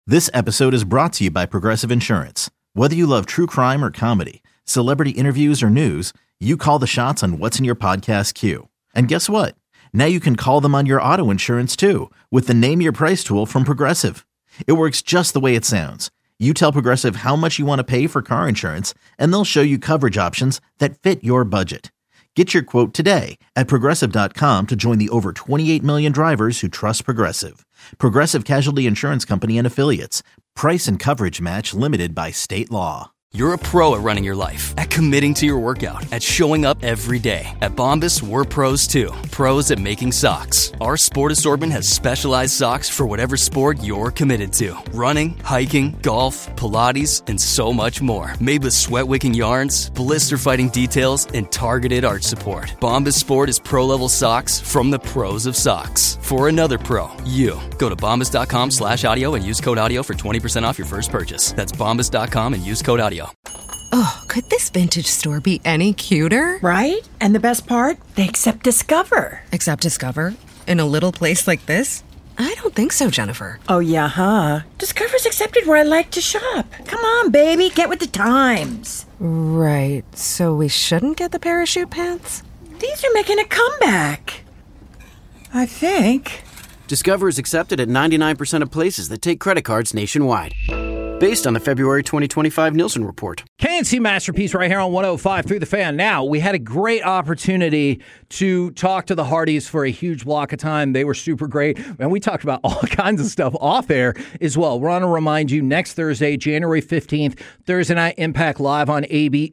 This episode is brought to you by Progressive Insurance. Whether you love true crime or comedy, celebrity interviews or news, you call the shots on what's in your podcast queue. And guess what? Now you can call them on your auto insurance too with the Name Your Price tool from Progressive. It works just the way it sounds. You tell Progressive how much you want to pay for car insurance, and they'll show you coverage options that fit your budget. Get your quote today at Progressive.com to join the over 28 million drivers who trust Progressive. Progressive Casualty Insurance Company and Affiliates. Price and coverage match limited by state law. You're a pro at running your life, at committing to your workout, at showing up every day. At Bombas, we're pros too. Pros at making socks. Our sport assortment has specialized socks for whatever sport you're committed to. Running, hiking, golf, Pilates, and so much more. Made with sweat-wicking yarns, blister-fighting details, and targeted arch support. Bombas Sport is pro-level socks from the pros of socks. For another pro, you. Go to bombas.com/audio and use code audio for 20% off your first purchase. That's bombas.com and use code audio. Oh, could this vintage store be any cuter? Right? And the best part? They accept Discover. Accept Discover? In a little place like this? I don't think so, Jennifer. Oh, yeah, huh? Discover's accepted where I like to shop. Come on, baby, get with the times. Right, so we shouldn't get the parachute pants? These are making a comeback. I think. Discover is accepted at 99% of places that take credit cards nationwide. Based on the February 2025 Nielsen report. KNC Masterpiece right here on 105 through the fan. Now, we had a great opportunity to talk to the Hardys for a huge block of time. They were super great. And we talked about all kinds of stuff off air as well. We're going to remind you next Thursday, January 15th, Thursday Night Impact Live on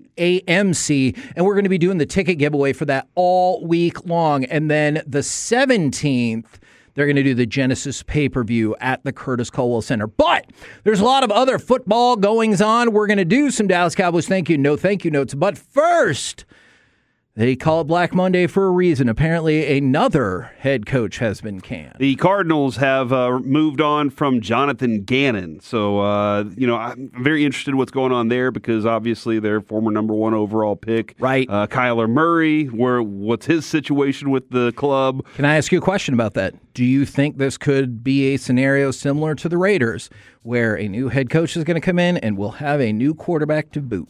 AMC. And we're going to be doing the ticket giveaway for that all week long. And then the 17th, they're going to do the Genesis pay-per-view at the Curtis Culwell Center. But there's a lot of other football goings on. We're going to do some Dallas Cowboys thank you notes. But first, they call it Black Monday for a reason. Apparently, another head coach has been canned. The Cardinals have moved on from Jonathan Gannon. So, I'm very interested in what's going on there because obviously their former number one overall pick, right? Kyler Murray, what's his situation with the club? Can I ask you a question about that? Do you think this could be a scenario similar to the Raiders where a new head coach is going to come in and we'll have a new quarterback to boot?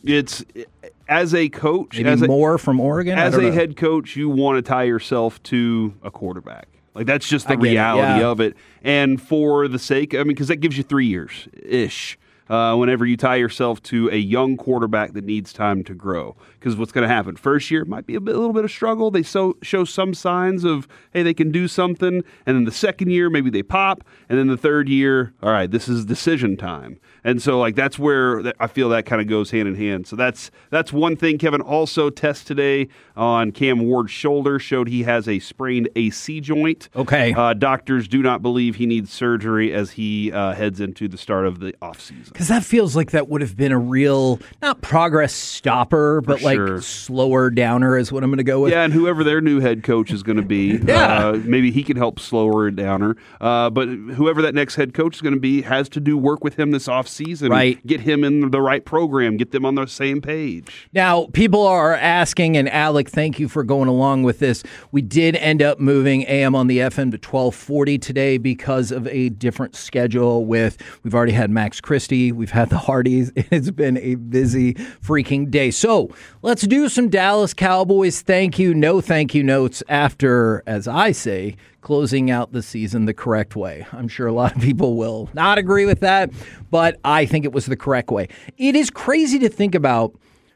As a coach, more from Oregon. As a head coach, you want to tie yourself to a quarterback. Like that's just the reality of it. And for the sake, because that gives you 3 years ish. Whenever you tie yourself to a young quarterback that needs time to grow. Because what's going to happen? First year might be a little bit of struggle. They show some signs of, hey, they can do something. And then the second year, maybe they pop. And then the third year, all right, this is decision time. And so, that's where I feel that kind of goes hand in hand. So that's one thing. Kevin also tests today on Cam Ward's shoulder, showed he has a sprained AC joint. Okay. Doctors do not believe he needs surgery as he heads into the start of the offseason. Because that feels like that would have been a real, not progress stopper, but slower downer is what I'm going to go with. Yeah, and whoever their new head coach is going to be, maybe he can help slower it downer. But whoever that next head coach is going to be has to do work with him this offseason. Right. Get him in the right program, get them on the same page. Now, people are asking, and Alec, thank you for going along with this. We did end up moving AM on the FM to 1240 today because of a different schedule we've already had Max Christie. We've had the Hardys. It's been a busy freaking day. So let's do some Dallas Cowboys thank you notes after, as I say, closing out the season the correct way. I'm sure a lot of people will not agree with that, but I think it was the correct way. It is crazy to think about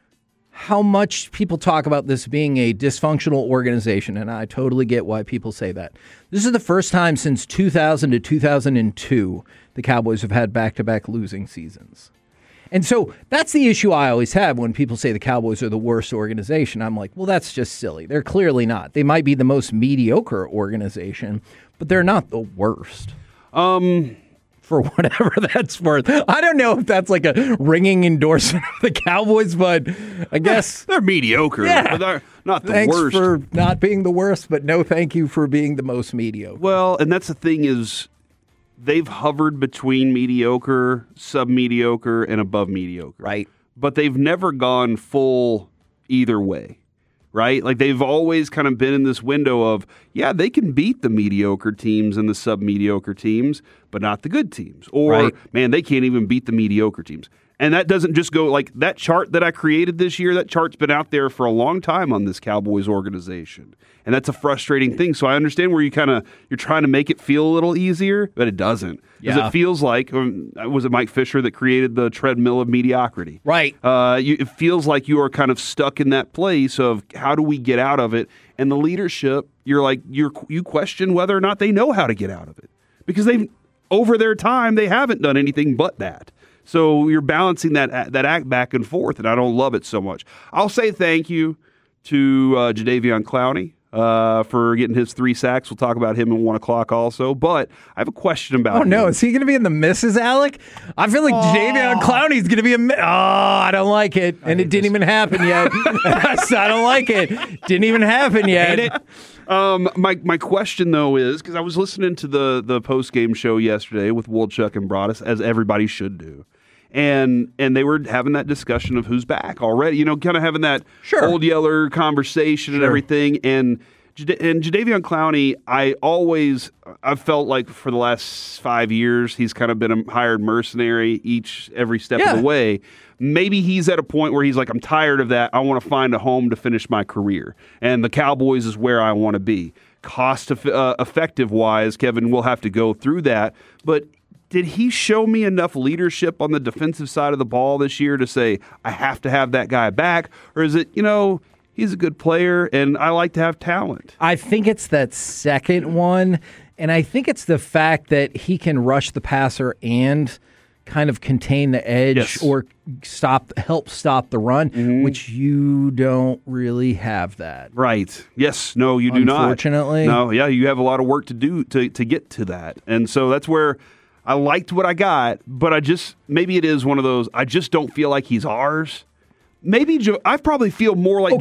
how much people talk about this being a dysfunctional organization, and I totally get why people say that. This is the first time since 2000 to 2002 the Cowboys have had back-to-back losing seasons. And so that's the issue I always have when people say the Cowboys are the worst organization. I'm like, well, that's just silly. They're clearly not. They might be the most mediocre organization, but they're not the worst. For whatever that's worth. I don't know if that's like a ringing endorsement of the Cowboys, but I guess they're mediocre. Yeah. But they're not the Thanks worst. for not being the worst, but no thank you for being the most mediocre. Well, and that's the thing is they've hovered between mediocre, sub-mediocre, and above mediocre. Right. But they've never gone full either way. right? Like they've always kind of been in this window of, yeah, they can beat the mediocre teams and the sub-mediocre teams, but not the good teams. Or, man, they can't even beat the mediocre teams. And that doesn't just go like that chart that I created this year. That chart's been out there for a long time on this Cowboys organization. And that's a frustrating thing. So I understand where you're trying to make it feel a little easier, but it doesn't. Because it feels like, was it Mike Fisher that created the treadmill of mediocrity? Right. It feels like you are kind of stuck in that place of how do we get out of it? And the leadership, you question whether or not they know how to get out of it. Because over their time, they haven't done anything but that. So you're balancing that act back and forth, and I don't love it so much. I'll say thank you to Jadeveon Clowney for getting his 3 sacks. We'll talk about him at 1 o'clock also. But I have a question about him. Oh, no. Is he going to be in the misses, Alec? I feel like Jadeveon Clowney's going to be I don't like it. And it didn't even happen yet. I don't like it. Didn't even happen yet. My question, though, is because I was listening to the post-game show yesterday with Woolchuck and Broadus, as everybody should do. And they were having that discussion of who's back already, kind of having that Old Yeller conversation and everything. And Jadeveon Clowney, I've felt like for the last 5 years, he's kind of been a hired mercenary every step of the way. Maybe he's at a point where he's like, I'm tired of that. I want to find a home to finish my career. And the Cowboys is where I want to be. Effective-wise, Kevin, we'll have to go through that. But did he show me enough leadership on the defensive side of the ball this year to say, I have to have that guy back? Or is it, he's a good player and I like to have talent? I think it's that second one. And I think it's the fact that he can rush the passer and kind of contain the edge or help stop the run, which you don't really have that. Right. Yes. No, you do not. Unfortunately. No, yeah, you have a lot of work to do to get to that. And so that's where I liked what I got, but maybe it is one of those, I just don't feel like he's ours. Maybe I probably feel more like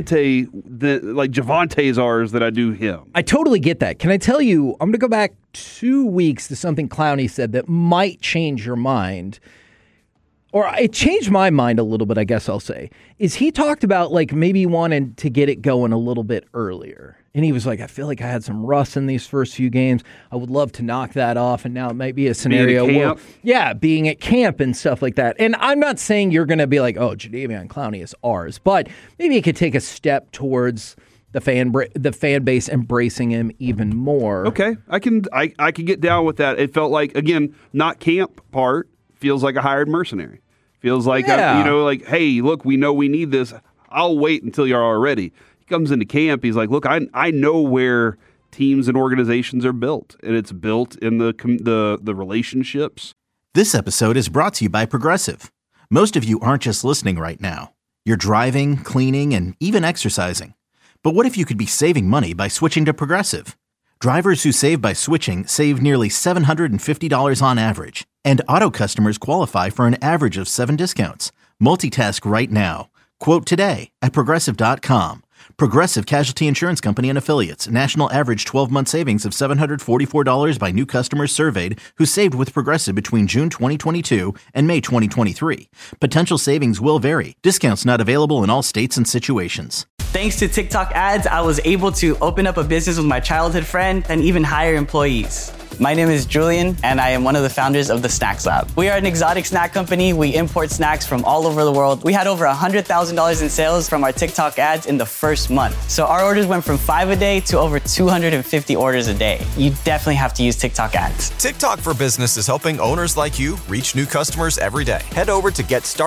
Javonte's ours than I do him. I totally get that. Can I tell you, I'm going to go back 2 weeks to something Clowney said that might change your mind. Or it changed my mind a little bit, I guess I'll say. Is he talked about maybe wanting to get it going a little bit earlier. And he was like, I feel like I had some rust in these first few games. I would love to knock that off. And now it might be a scenario where, being at camp and stuff like that. And I'm not saying you're going to be like, oh, Jadeveon Clowney is ours. But maybe it could take a step towards the fan base embracing him even more. Okay, I can get down with that. It felt like, again, not camp part, feels like a hired mercenary. Feels like, hey, look, we know we need this. I'll wait until you're ready. Comes into camp, he's like, look, I know where teams and organizations are built, and it's built in the relationships. This episode is brought to you by Progressive. Most of you aren't just listening right now. You're driving, cleaning, and even exercising. But what if you could be saving money by switching to Progressive? Drivers who save by switching save nearly $750 on average, and auto customers qualify for an average of 7 discounts. Multitask right now. Quote today at Progressive.com. Progressive Casualty Insurance Company and Affiliates. National average 12-month savings of $744 by new customers surveyed who saved with Progressive between June 2022 and May 2023. Potential savings will vary. Discounts not available in all states and situations. Thanks to TikTok ads, I was able to open up a business with my childhood friend and even hire employees. My name is Julian, and I am one of the founders of the Snacks Lab. We are an exotic snack company. We import snacks from all over the world. We had over $100,000 in sales from our TikTok ads in the first month. So our orders went from 5 a day to over 250 orders a day. You definitely have to use TikTok ads. TikTok for Business is helping owners like you reach new customers every day. Head over to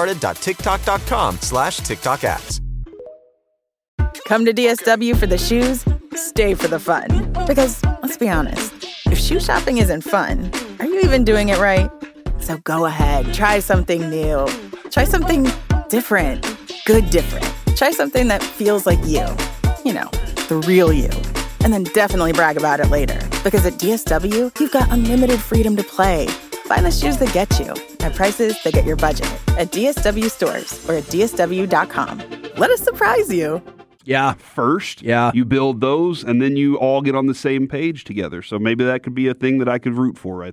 getstarted.tiktok.com/TikTok ads. Come to DSW for the shoes, stay for the fun. Because, let's be honest, if shoe shopping isn't fun, are you even doing it right? So go ahead, try something new. Try something different. Good different. Try something that feels like you. The real you. And then definitely brag about it later. Because at DSW, you've got unlimited freedom to play. Find the shoes that get you at prices that get your budget at DSW stores or at DSW.com. Let us surprise you. Yeah. First, you build those, and then you all get on the same page together. So maybe that could be a thing that I could root for right there.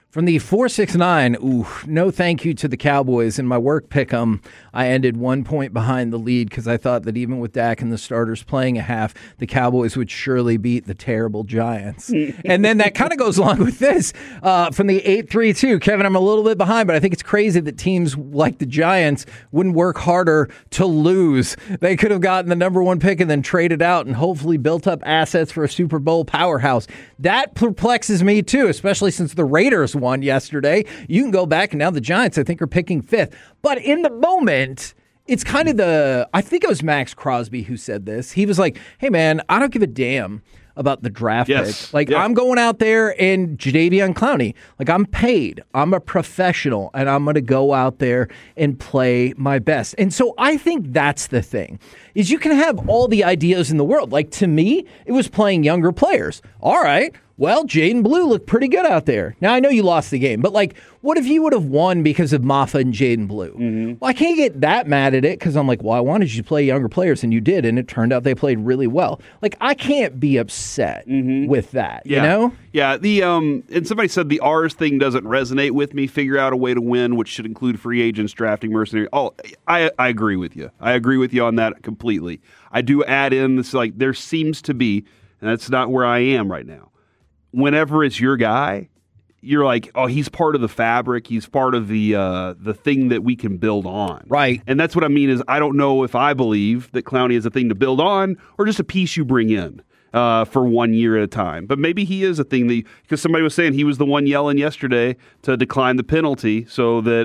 From the 469, no thank you to the Cowboys. In my work pick'em, I ended 1 point behind the lead because I thought that even with Dak and the starters playing a half, the Cowboys would surely beat the terrible Giants. And then that kind of goes along with this. From the 832, Kevin, I'm a little bit behind, but I think it's crazy that teams like the Giants wouldn't work harder to lose. They could have gotten the number 1 pick and then traded out and hopefully built up assets for a Super Bowl powerhouse. That perplexes me too, especially since the Raiders won yesterday. You can go back, and now the Giants, I think, are picking 5th. But in the moment, it's kind of I think it was Max Crosby who said this. He was like, hey, man, I don't give a damn about the draft pick. I'm going out there and Jadeveon Clowney. I'm paid. I'm a professional, and I'm going to go out there and play my best. And so I think that's the thing, is you can have all the ideas in the world. To me, it was playing younger players. All right. Well, Jaden Blue looked pretty good out there. Now, I know you lost the game, but what if you would have won because of Maffa and Jaden Blue? Mm-hmm. Well, I can't get that mad at it because I'm like, well, I wanted you to play younger players, and you did, and it turned out they played really well. I can't be upset with that, you know? Yeah, and somebody said the ours thing doesn't resonate with me. Figure out a way to win, which should include free agents, drafting mercenaries. Oh, I agree with you. I agree with you on that completely. I do add in this, there seems to be, and that's not where I am right now, whenever it's your guy, you're like, oh, he's part of the fabric. He's part of the thing that we can build on. Right. And that's what I mean is I don't know if I believe that Clowney is a thing to build on or just a piece you bring in for 1 year at a time. But maybe he is a thing because somebody was saying he was the one yelling yesterday to decline the penalty so that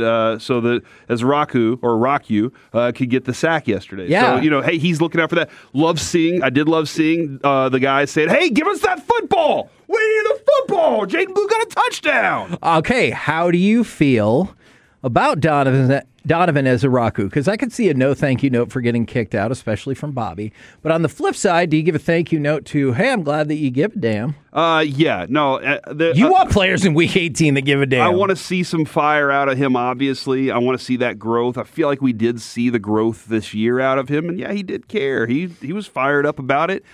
as Raku could get the sack yesterday. Yeah. So, hey, he's looking out for that. I did love seeing the guys saying, hey, give us that football. We need the football. Jaden Blue got a touchdown. Okay, how do you feel about Donovan Ezeraku? Because I could see a no thank you note for getting kicked out, especially from Bobby. But on the flip side, do you give a thank you note to, hey, I'm glad that you give a damn? Yeah, no. You want players in Week 18 that give a damn. I want to see some fire out of him, obviously. I want to see that growth. I feel like we did see the growth this year out of him. And, yeah, he did care. He was fired up about it.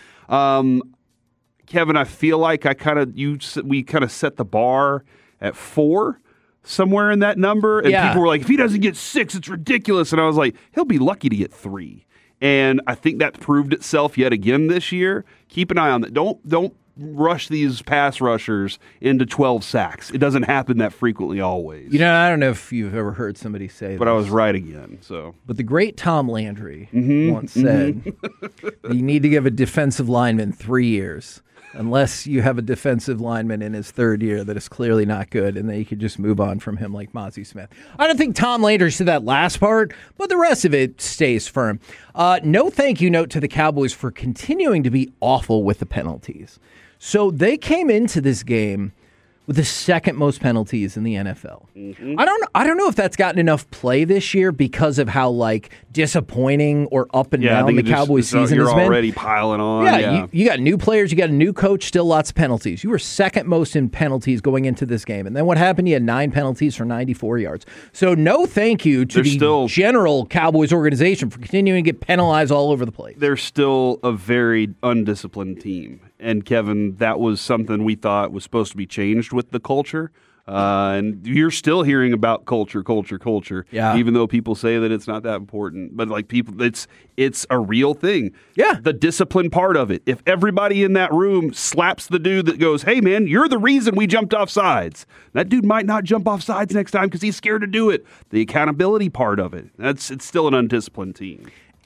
Kevin, I feel like we kind of set the bar at 4. Somewhere in that number, and people were like, if he doesn't get 6, it's ridiculous. And I was like, he'll be lucky to get 3. And I think that proved itself yet again this year. Keep an eye on that. Don't rush these pass rushers into 12 sacks. It doesn't happen that frequently always. I don't know if you've ever heard somebody say but this. I was right again. So, but the great Tom Landry once said, you need to give a defensive lineman 3 years. Unless you have a defensive lineman in his 3rd year that is clearly not good, and then you could just move on from him like Mozzie Smith. I don't think Tom Landry said that last part, but the rest of it stays firm. No thank you note to the Cowboys for continuing to be awful with the penalties. So they came into this game with the 2nd most penalties in the NFL. Mm-hmm. I don't know if that's gotten enough play this year because of how disappointing or up and down the Cowboys season has been. You're already piling on. Yeah. You got new players, you got a new coach, still lots of penalties. You were 2nd most in penalties going into this game. And then what happened? You had 9 penalties for 94 yards. So no thank you to the general Cowboys organization for continuing to get penalized all over the place. They're still a very undisciplined team. And, Kevin, that was something we thought was supposed to be changed with the culture. And you're still hearing about culture, even though people say that it's not that important. But, it's a real thing. Yeah. The discipline part of it. If everybody in that room slaps the dude that goes, hey, man, you're the reason we jumped off sides. That dude might not jump off sides next time because he's scared to do it. The accountability part of it. It's still an undisciplined team.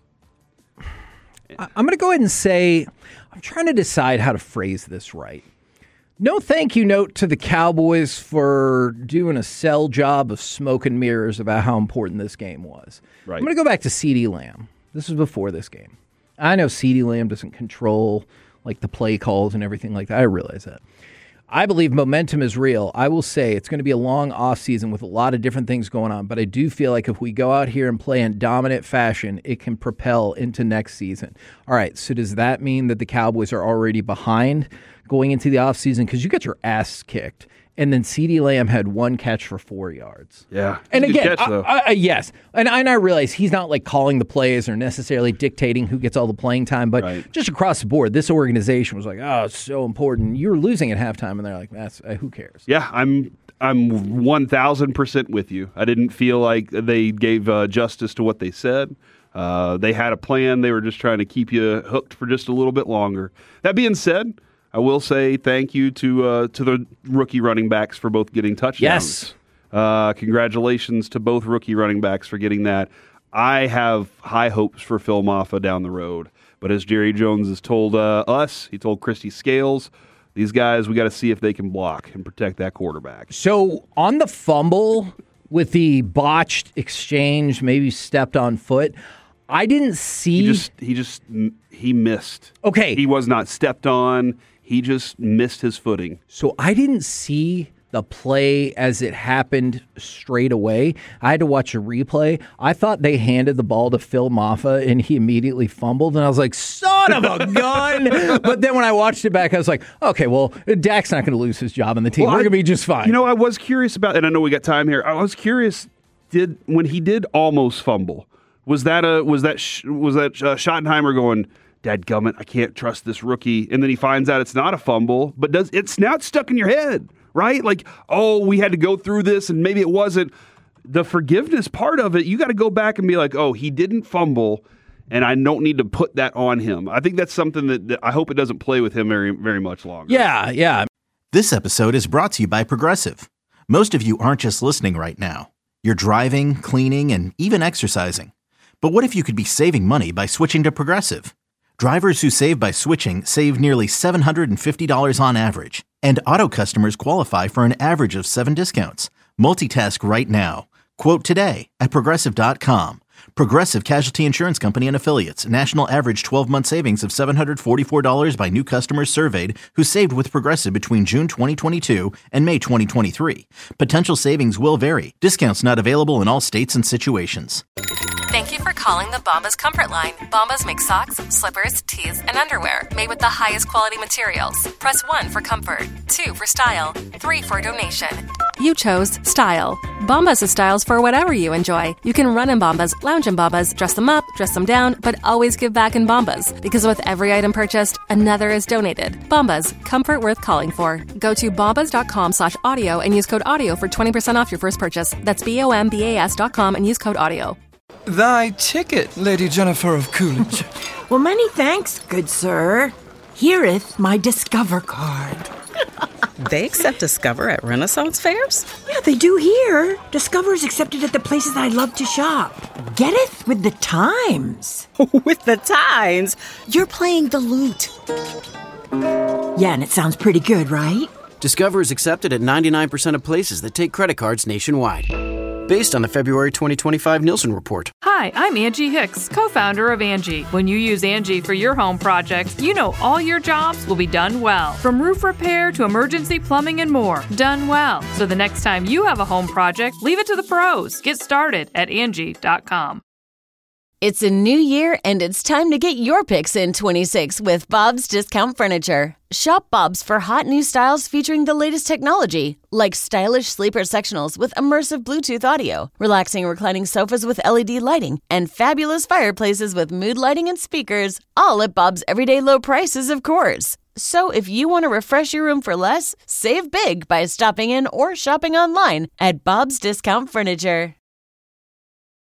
I'm going to go ahead and say, I'm trying to decide how to phrase this right. No thank you note to the Cowboys for doing a sell job of smoke and mirrors about how important this game was. Right. I'm going to go back to CeeDee Lamb. This was before this game. I know CeeDee Lamb doesn't control the play calls and everything like that. I realize that. I believe momentum is real. I will say it's going to be a long offseason with a lot of different things going on, but I do feel like if we go out here and play in dominant fashion, it can propel into next season. All right, so does that mean that the Cowboys are already behind going into the offseason? Because you got your ass kicked. And then CeeDee Lamb had 1 catch for 4 yards. Yeah. And again, catch, yes. And I realize he's not calling the plays or necessarily dictating who gets all the playing time, but just across the board, this organization was oh, it's so important. You were losing at halftime, and they're like, who cares? Yeah, I'm 1,000% with you. I didn't feel like they gave justice to what they said. They had a plan. They were just trying to keep you hooked for just a little bit longer. That being said, I will say thank you to the rookie running backs for both getting touchdowns. Yes. Congratulations to both rookie running backs for getting that. I have high hopes for Phil Maffa down the road. But as Jerry Jones has told us, he told Christy Scales, these guys, we got to see if they can block and protect that quarterback. So on the fumble with the botched exchange, maybe stepped on foot, I didn't see. He missed. Okay. He was not stepped on. He just missed his footing. So I didn't see the play as it happened straight away. I had to watch a replay. I thought they handed the ball to Phil Maffa and he immediately fumbled. And I was like, son of a gun. But then when I watched it back, I was like, okay, well, Dak's not going to lose his job on the team. We're going to be just fine. You know, I was curious about, and I know we got time here. I was curious, when he did almost fumble, was that Schottenheimer going, dadgummit, I can't trust this rookie. And then he finds out it's not a fumble, but it's now stuck in your head. Right? Like, oh, we had to go through this and maybe it wasn't. The forgiveness part of it, you got to go back and be like, oh, he didn't fumble and I don't need to put that on him. I think that's something that I hope it doesn't play with him very, very much longer. Yeah. This episode is brought to you by Progressive. Most of you aren't just listening right now. You're driving, cleaning, and even exercising. But what if you could be saving money by switching to Progressive? Drivers who save by switching save nearly $750 on average. And auto customers qualify for an average of 7 discounts. Multitask right now. Quote today at Progressive.com. Progressive Casualty Insurance Company and Affiliates. National average 12-month savings of $744 by new customers surveyed who saved with Progressive between June 2022 and May 2023. Potential savings will vary. Discounts not available in all states and situations. Thank you for calling the Bombas Comfort Line. Bombas make socks, slippers, tees, and underwear made with the highest quality materials. Press 1 for comfort, 2 for style, 3 for donation. You chose style. Bombas has styles for whatever you enjoy. You can run in Bombas, lounge in Bombas, dress them up, dress them down, but always give back in Bombas. Because with every item purchased, another is donated. Bombas, comfort worth calling for. Go to bombas.com/audio and use code AUDIO for 20% off your first purchase. That's BOMBAS.com and use code AUDIO. Thy ticket, Lady Jennifer of Coolidge. Well, many thanks, good sir. Here'th my Discover card. They accept Discover at Renaissance fairs? Yeah, they do here. Discover is accepted at the places I love to shop. Getteth with the times. With the times? You're playing the lute. Yeah, and it sounds pretty good, right? Discover is accepted at 99% of places that take credit cards nationwide. Based on the February 2025 Nielsen report. Hi, I'm Angie Hicks, co-founder of Angie. When you use Angie for your home projects, you know all your jobs will be done well. From roof repair to emergency plumbing and more. Done well. So the next time you have a home project, leave it to the pros. Get started at Angie.com. It's a new year and it's time to get your picks in 26 with Bob's Discount Furniture. Shop Bob's for hot new styles featuring the latest technology, like stylish sleeper sectionals with immersive Bluetooth audio, relaxing reclining sofas with LED lighting, and fabulous fireplaces with mood lighting and speakers, all at Bob's everyday low prices, of course. So if you want to refresh your room for less, save big by stopping in or shopping online at Bob's Discount Furniture.